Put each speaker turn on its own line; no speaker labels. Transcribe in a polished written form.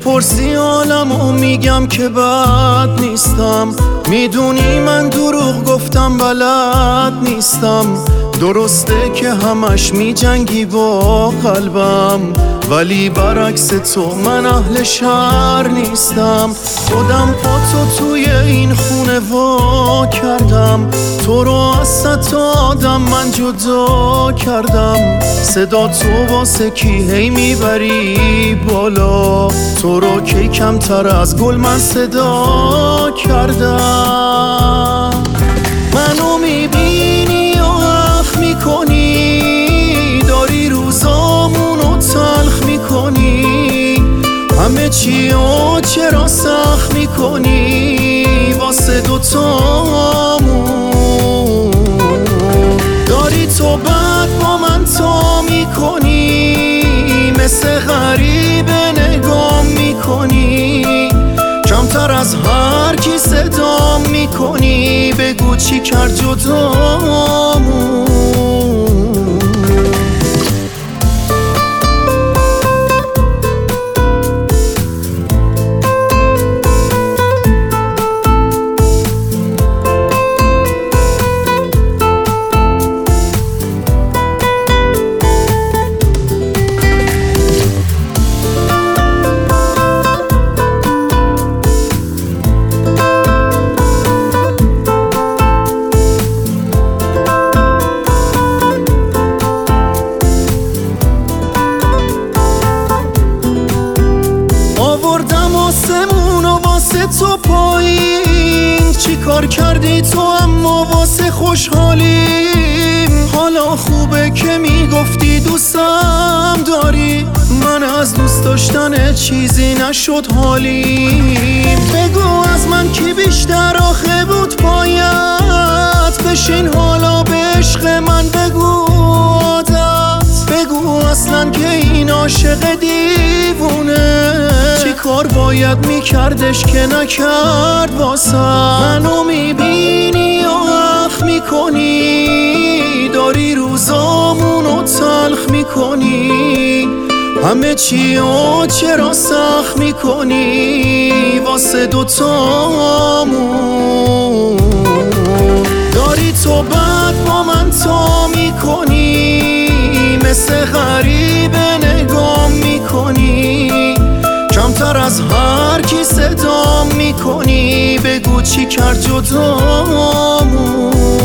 بپرسی حالمو میگم که بد نیستم. میدونی من دروغ گفتم بلد نیستم. درسته که همش میجنگی با قلبم، ولی برعکس تو من اهل شهر نیستم. خودم با تو توی این خونه وا کردم، تو رو از صد تا آدم من جدا کردم. صدا تو واسه کی هی میبری بالا، تو رو کی کمتر از گل من صدا کردم. منو میبینی و اخ میکنی، داری روزامونو تلخ میکنی، همه چی و چرا سخت میکنی واسه دوتامون. داری تو بد با من تا میکنی، مثل غریبه نگام میکنی، کمتر از هر کی صدام میکنی. بگو چی کرد جدامون. آسمونو واسه تو پایین، چی کار کردی تو اما واسه خوشحالیم. حالا خوبه که میگفتی دوستم داری، من از دوست داشتن چیزی نشد حالیم. بگو از من کی بیشتر آخه بود پایت، بشین حالا به عشق من بگو عادت. بگو اصلا که این عاشق دیوونه، چی کار باید میکردش که نکرد واسه. منو میبینی و اخ میکنی، داری روزامونو تلخ میکنی، همه چی و چرا سخت میکنی واسه دوتامون. داری تو بد با من تا میکنی، مثل غریبه نگام میکنی، کمتر از هر کی صدام میکنی. بگو چی کرد جدامون.